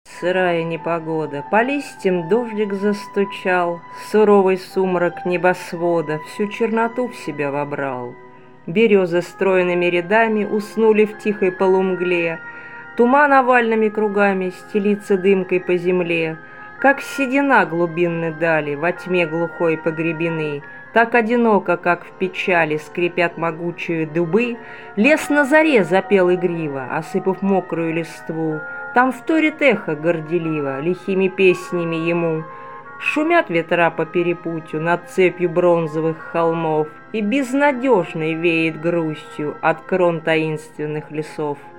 Сырая непогода, по листьям дождик застучал, суровый сумрак небосвода всю черноту в себя вобрал. Березы стройными рядами уснули в тихой полумгле, туман овальными кругами стелится дымкой по земле. Как седина глубинны дали, во тьме глухой погребены, так одиноко, как в печали, скрипят могучие дубы. Лес на заре запел игриво, осыпав мокрую листву. Там вторит эхо горделиво, лихими песнями ему. Шумят ветра по перепутью над цепью бронзовых холмов, и безнадежной веет грустью от крон таинственных лесов.